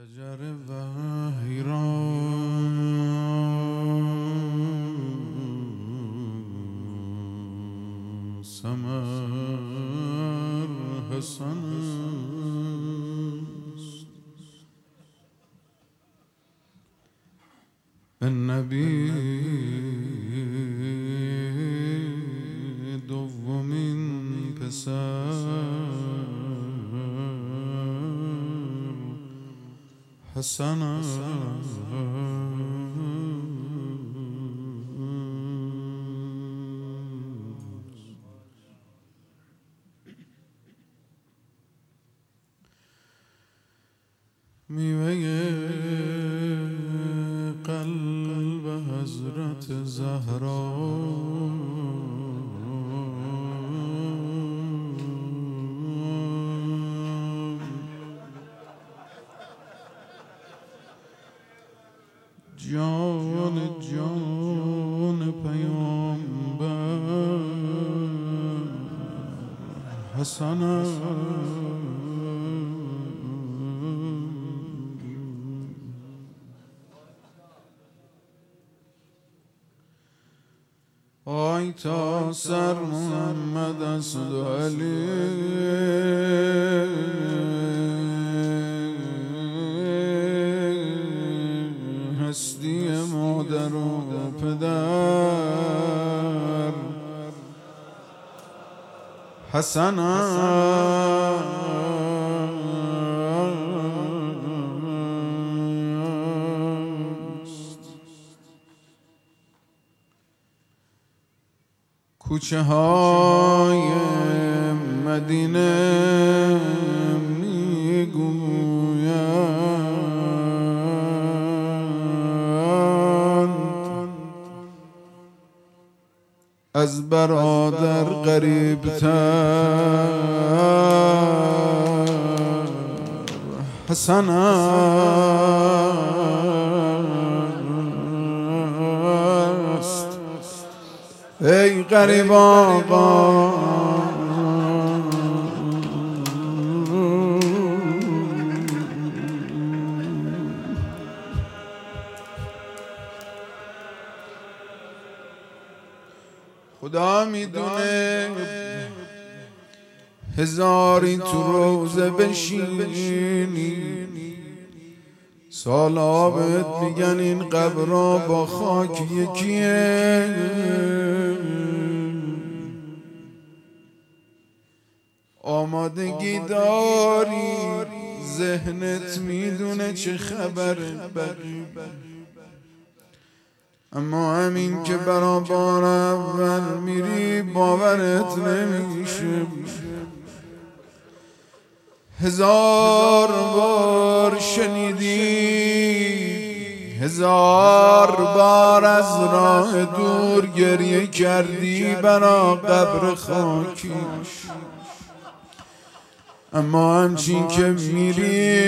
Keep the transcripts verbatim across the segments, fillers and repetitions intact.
شجر وحی را ثمر حسن است. به نبی دومین پسر حسن است. میوه قلب حضرت زهرا جان جان پیامبر حسن است. آی تا سر محمد است و علی هستی مادر و پدر حسن است. کوچه های مدینه میگویند از برادر غریب‌تر حسن است. ای غریب آقا خدا میدونه هزاری تو روزه بشینی سالا بهت میگن این قبرا با خاک یکیه. آمادگی داری ذهنت میدونه چه خبره، اما همین که برا بار اول میری باورت نمیشه. هزار بار شنیدی، هزار بار از راه دور گریه کردی برا قبر خاکیش، اما همچین که میری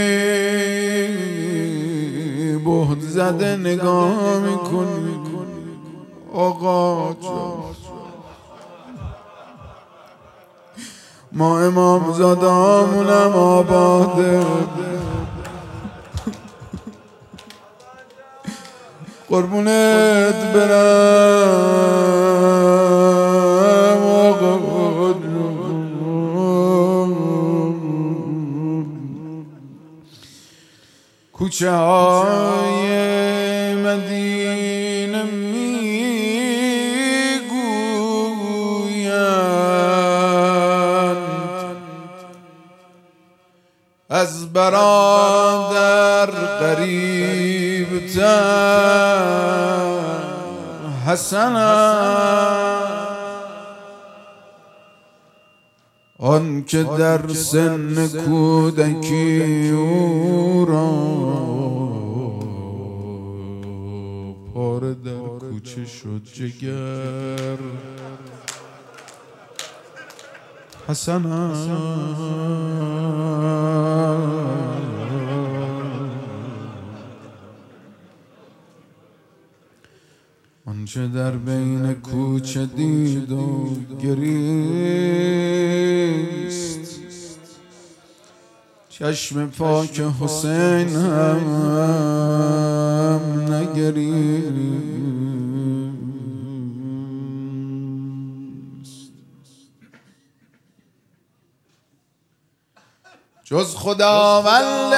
بهت زده نگاه میکنی. آقا جان ما امام زاده هامونم آباده، قربونت برم آقا جان. کوچه های مدینه از برادر غریب‌تر حسن است. آن که در سن کودکی او را پاره در کوچه شد جگر حسن است. آنچه در بین کوچه دید و گریست چشم پاک حسین هم نگریست، جز خداوند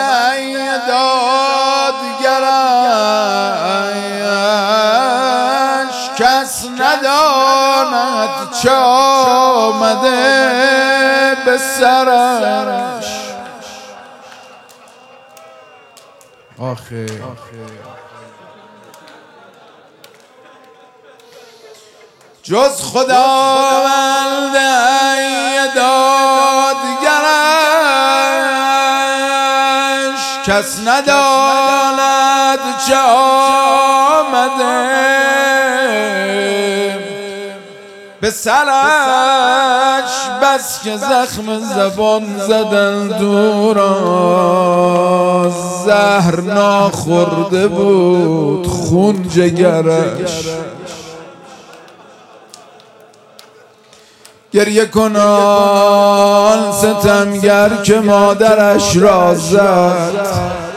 دادگرش کس نداند چه آمده به سرش. آخه جز خداوند دادگرش کس نداند چه آمده به سرش. بس که زخم زبان زدن دورا، زهر ناخورده بود خون جگرش. گریه کنان ستمگر که مادرش را زد،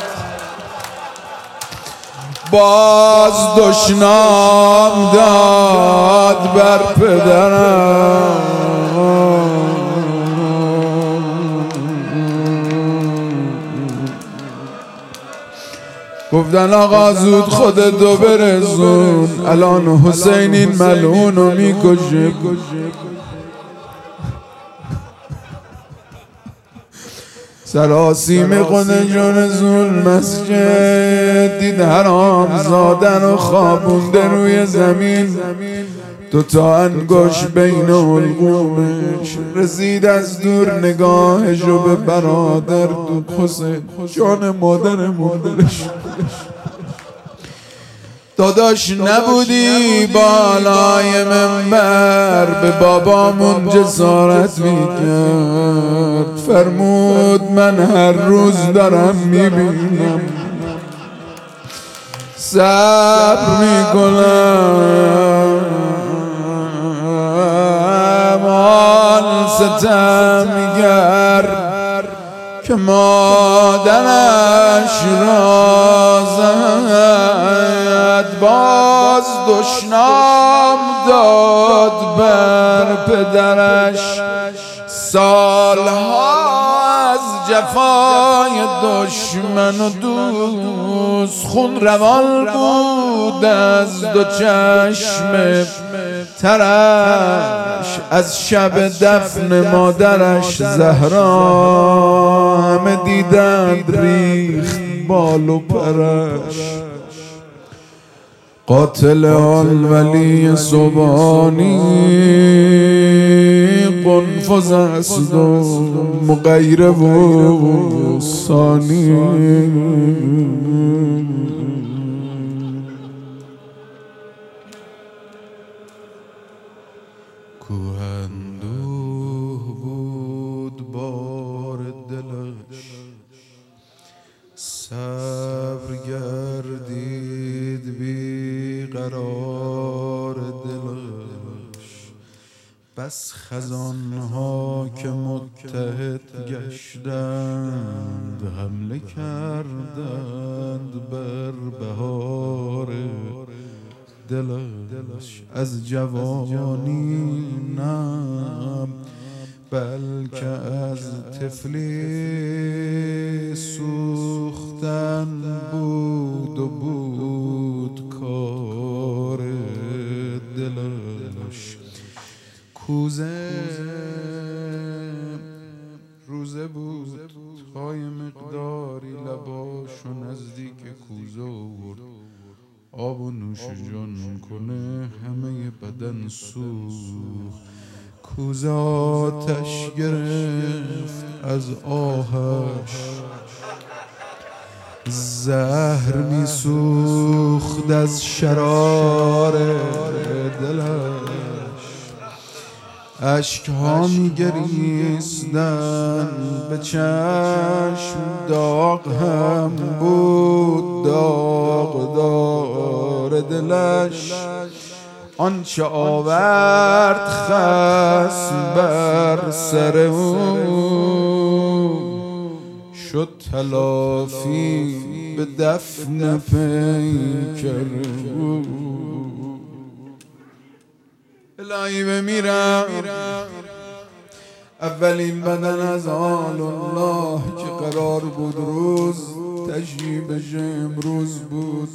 باز دشنام داد بر پدرم. گفتن آقا زود خودتو برسون، الان حسین این ملعونو میکشه. سراسیم قدشون زول مسجد دید حرام زادن و خوابونده روی زمین، دوتا انگوش بین حلقومش. رسید از دور نگاهشو به برادر دود، حسین جان مادر مادرش. داداش نبودی بالای منبر به بابامون جسارت میکرد، فرمود من هر روز دارم میبینم صبر میکنم، آن ستمگر که مادرش را زد، باز دشنام داد بر پدرش. سالها از جفای دشمن و دوست خون روان بود از دو چشم ترش. از شب دفن مادرش زهرا همه دیدند ریخت بال و پرش. قاتل آن ولی صبحانی قنفذ است و مغیر و ثانی. کوهندوه بود بار دلش، صبر گردید بی قرار دلش. بس خزانها که متحد گشتند، حمله کردند بر بهار دلش. از جوانی نه بلکه از طفلی سوختن بود و بود کار دلش. کوزه روزه بود های مقداری لباشو نزدیک کوزه آورد، آب و نوش جان کنه همه بدن سوخت. کوزه آتش گرفت از آهش، زهر می سوخت از شرار دلش. اشکها می گریستن به چشم، داغ هم بود داغدار دلش. آنچه آورد خصم بر سر او شد تلافی به دفن پیکر الهی بمیرم اولین بدن از آل الله که قرار بود روز تشییع بشه امروز بود.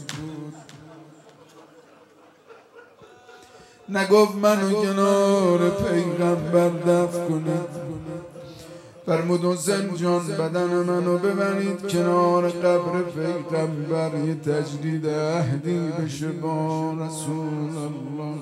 نگفت منو کنار پیغمبر دفن کنید، فرمود حسین جان بدن منو ببرید کنار قبر پیغمبر یه تجدید عهدی بشه با رسول الله.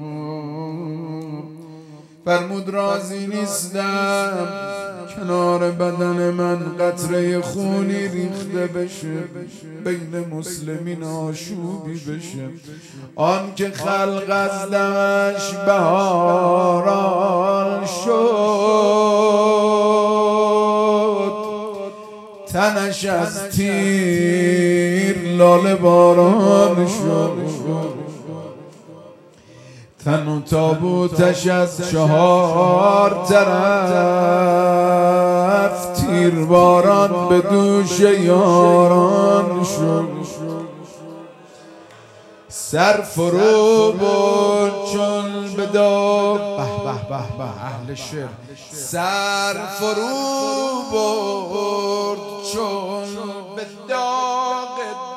فرمود راضی نیستم کنار بدن من قطره خونی ریخته بشه، بین مسلمین آشوبی بشه. آن که خلق از دمش بهاران شد، تنش از تیر لاله باران شد. تن و تابوتش از چهار طرف تیر باران به دوش یاران شد. سر فرو برد چون به داغ به به به به اهل شعر، سر فرو برد چون به داغ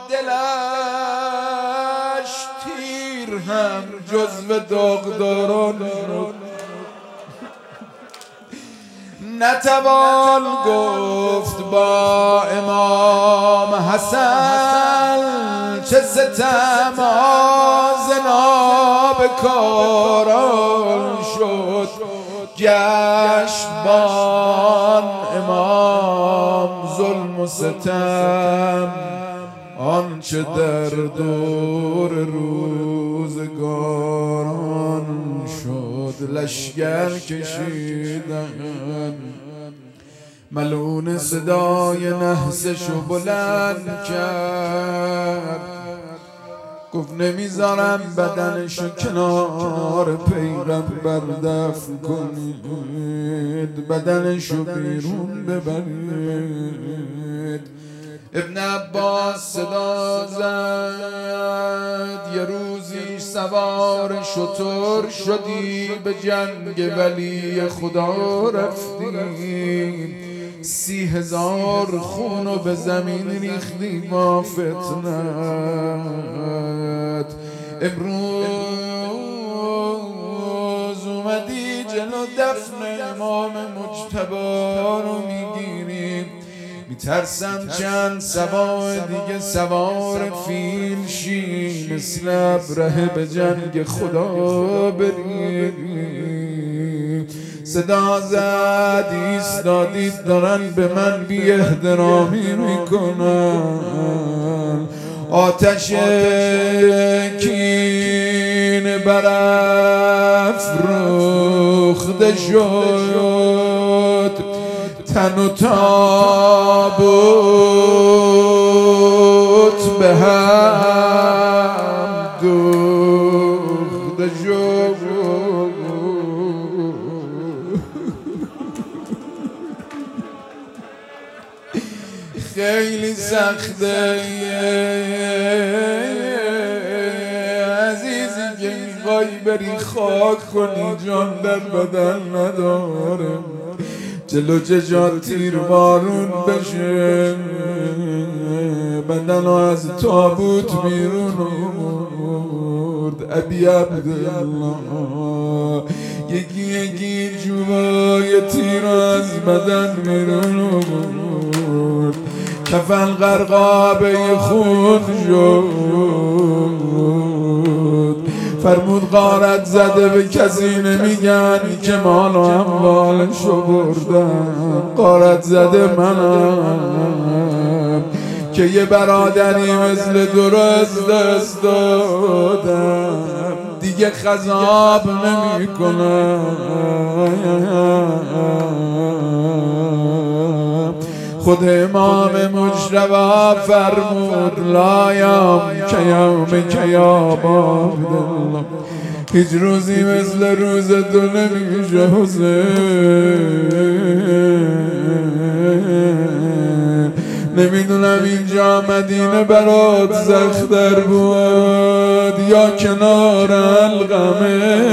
دلش، تیر هم جزو داغداران شد. نتوان گفت با امام حسن چه ستم آزنا به کاران شد. گشت بان امام ظلم و ستم، آنچه در دور روزگاران شد. لشگر کشیدن ملعون صدای نحسشو بلند کرد، گفت نمیذارم بدنشو کنار پیغمبر دفن کنید، بدنشو بیرون ببرید. ابن عباس صدا زد یه روزی سوار شتر شدی، به جنگ ولی خدا رفتی، سی هزار خونو به زمین ریختی با فتنت. امروز اومدی جلو دفن امام مجتبی رو میگیری، میترسم چند سوار دیگه سوار فیل شی، مثل ابرهه به جنگ خدا بری. صدا زد ایستادید دارن به من بی احترامی میکنن، آتش کین برافروخته شد، تن و تابوت به هم دوخته شد. خیلی سخته عزیزی که میخوای بری خاک کنی، جان در بدن نداره، جلو چشات تیر بارون بشه، بدن از تابوت بیرون آورد. ابی عبدالله یکی یکی جوبای تیر از بدن بیرون آورد، کفن غرقابه خون شد. فرمود غارت زده به کسی نمیگن که مال و اموالشو بردن، غارت زده منم که یه برادری مثل تو از دست دادم، دیگه خذاب نمی کنم. خود امام مجتبی فرمود لا یوم که یوم که یا عبدالله، هیچ روزی مثل روز تو نمیشه حسین. نمیدونم اینجا مدینه برات زختر بود یا کنار القمه.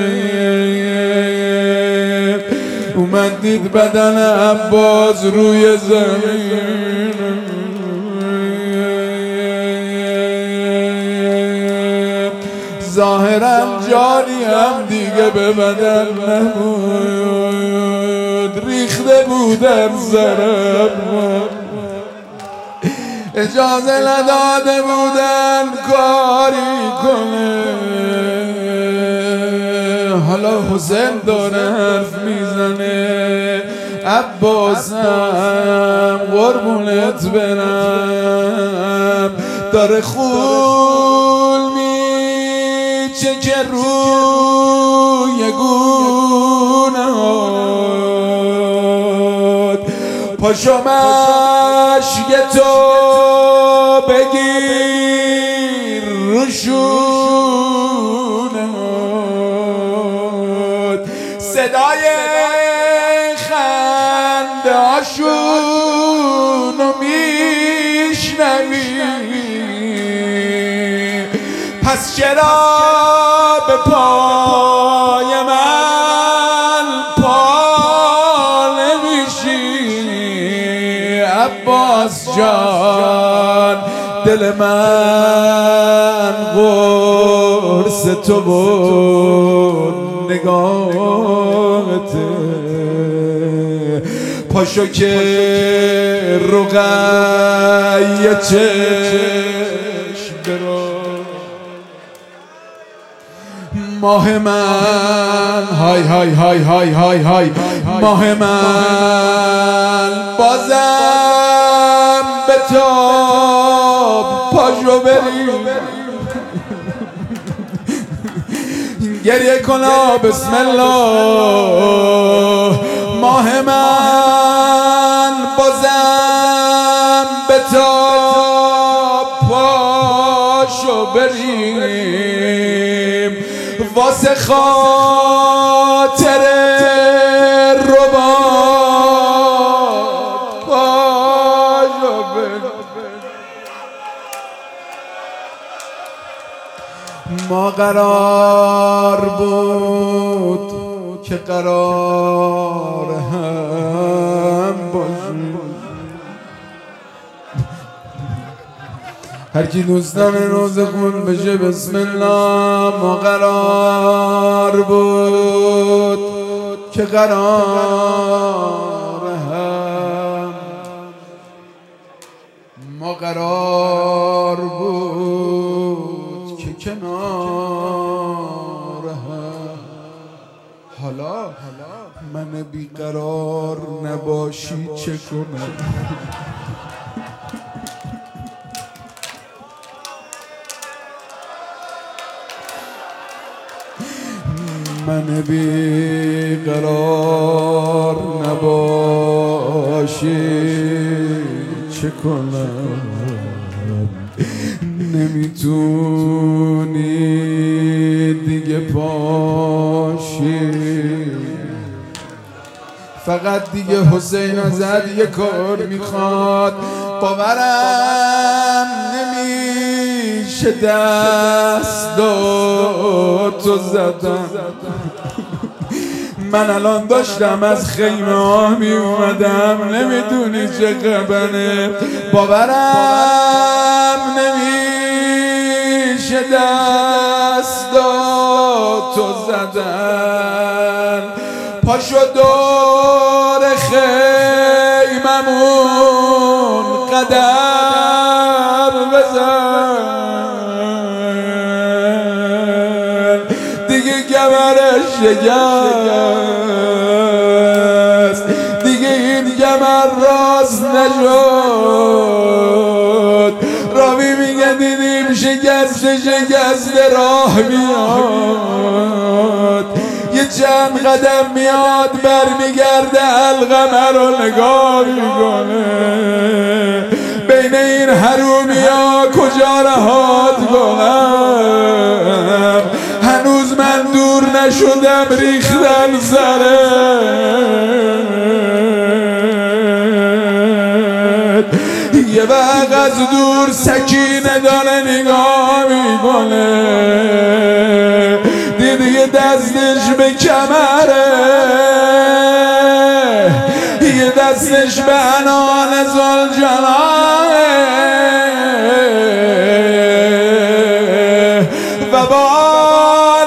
اومد دید بدن عباس روی زمین، ظاهرا جانی هم دیگه به بدن نبود، ریخته بود از ضرب، اجازه نداده بودن کاری کنه. حالا حسین داره حرف میزنه، عباسم قربونت برم داره خون میچه که روی گونه‌هات، پاشو مشک تو بگیر رو شونه‌هات، صدای خنده هاشونو میشنوی، پس چرا به پای من پا نمیشی عباس جان؟ دل من قرص تو بود نگاهته، پاشو که رقیه چشم برو. ماه من های های های های های های ماه من بازم به تاب، پاشو بریم گریه کنا بسم الله. ماه من بازم به تاب، پاشو بریم واسه خاطر ربات، پاشو بریم. ما قرار بود که قرار هم باشیم، هر کی دوست داره روز خون بشه بسم الله. ما قرار بود که قرار هم، ما قرار بود که کنار هم. حالا من بیقرار نباشی چه کنم؟ من بیقرار نباشی چه کنم؟ نمیتونی دیگه پاشی، فقط دیگه حسین ازت یه کار میخواد، باورم نمیشه دست تو زدم. من الان داشتم از خیمه ها می اومدم، نمیدونی چه خبره، باورم نمیشه دست تو زدن. پاشو دور خیممون قدم بزن، دیگه گمرش شکست، دیگه این گمر راست نشد. راوی میگه دیدیم شکست شکست راه میاد، یه چند قدم میاد برمیگرده القمه رو نگاه میکنه، بین این حرومیا کجا رهات کنم؟ هنوز من دور نشدم ریختن سرت، یه وقت از دور سکینه داره نگاه میکنه، دیدی یه دستش به کمره، یه دستش به عنان زلجلاله و بعد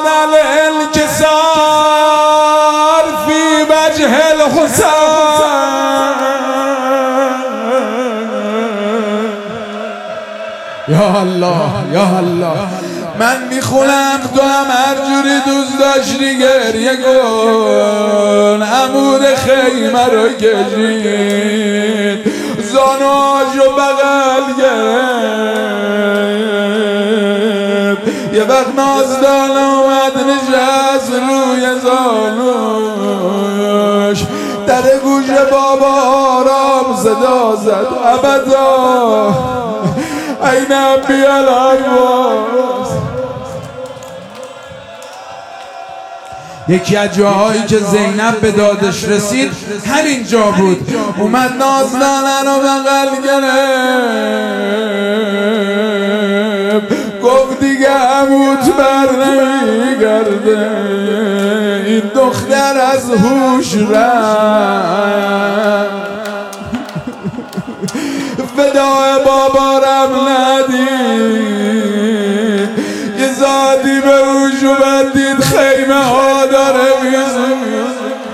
الانکسار فی وجه الحسین. یا الله یا الله، من میخونم تو هم هر جوری دوست داشتی گریه کن. عمود خیمه رو کشید، زانوهاشو بغل گرفت، یه وقت نازدان اومد نشست روی زانوش، در گوش بابا آرام صدا زد ابدا این انبیاء الارواح. یکی از جاهایی که زینب به دادش رسید همین جا بود، اومد نازدانه رو بغل گرفت، گفت دیگه عموت بر نمیگرده، این دختر از هوش رفت، فدای بابارم ندید، یه ذاتی به روش اومد دید خیمه ها داره میزون،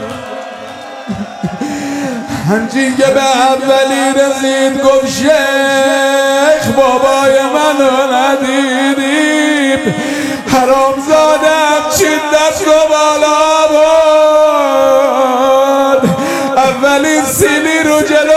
همچین که به اولی رسید گفت شیخ بابای منو ندیدیم، حرام زادم چین دست رو بالا برد، اولین سیلی رو جلو